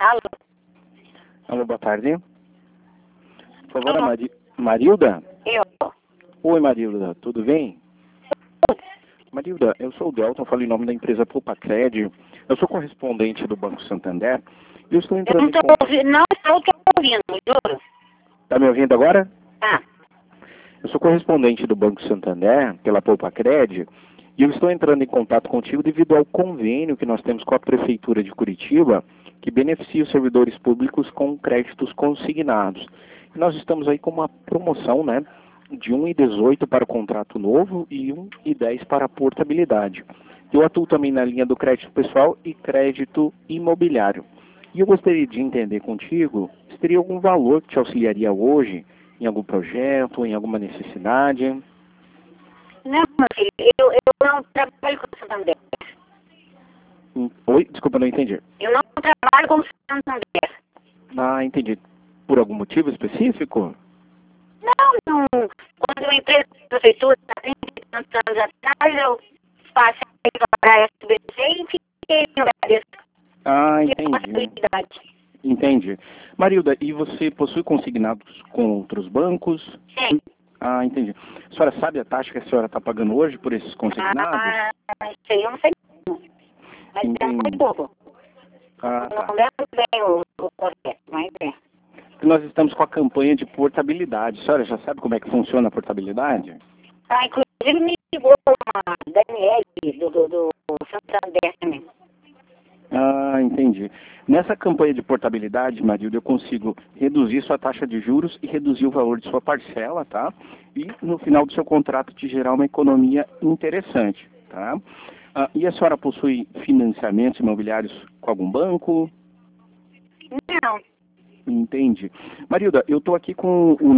Alô? Alô, boa tarde. Por favor, Marilda? Eu? Oi, Marilda, tudo bem? Marilda, eu sou o Delton, falo em nome da empresa Pulpacred. Eu sou correspondente do Banco Santander e eu estou Eu entrando não em estou contato... ouvindo, não estou ouvindo, juro. Tá me ouvindo agora? Ah, Eu sou correspondente do Banco Santander, pela Pulpacred, e eu estou entrando em contato contigo devido ao convênio que nós temos com a Prefeitura de Curitiba, que beneficia os servidores públicos com créditos consignados. E nós estamos aí com uma promoção, né, de 1,18 para o contrato novo e 1,10 para a portabilidade. Eu atuo também na linha do crédito pessoal e crédito imobiliário. E eu gostaria de entender contigo se teria algum valor que te auxiliaria hoje em algum projeto, em alguma necessidade. não, meu filho, eu não trabalho com Santander. Oi, desculpa, não entendi. Eu não trabalho com Santander. Ah, entendi. Por algum motivo específico? Não. Quando eu entrei na prefeitura, há 30 e tantos anos atrás, eu passei para a SBC e fiquei no Bradesco. Ah, E a entendi. possibilidade. Entendi. Marilda, e você possui consignados com outros bancos? Sim. Ah, entendi. A senhora sabe a taxa que a senhora está pagando hoje por esses consignados? Isso aí eu não sei não. Mas é Entendi. muito pouco. Ah, tá. Não lembro bem o correto, mas é. Nós estamos com a campanha de portabilidade. A senhora já sabe como é que funciona a portabilidade? Ah, inclusive me ligou uma Daniele do Santander também. Ah, entendi. Nessa campanha de portabilidade, Marilda, eu consigo reduzir sua taxa de juros e reduzir o valor de sua parcela, tá? E no final do seu contrato te gerar uma economia interessante, tá? Ah, e a senhora possui financiamentos imobiliários com algum banco? Não. Entendi. Marilda, eu estou aqui com o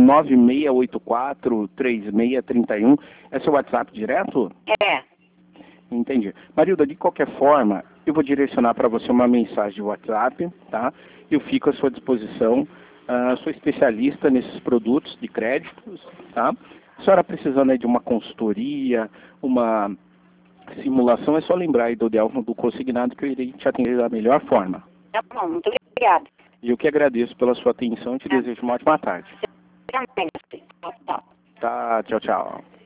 9684-3631. É seu WhatsApp direto? É. Entendi. Marilda, de qualquer forma, eu vou direcionar para você uma mensagem de WhatsApp, tá? Eu fico à sua disposição. Sou especialista nesses produtos de créditos, tá? A senhora precisando aí de uma consultoria, uma simulação, é só lembrar aí do Delton do consignado que eu irei te atender da melhor forma. Tá bom, muito obrigada. E eu que agradeço pela sua atenção e te desejo uma ótima tarde. Também, assim. Tchau. Tá, tchau, tchau.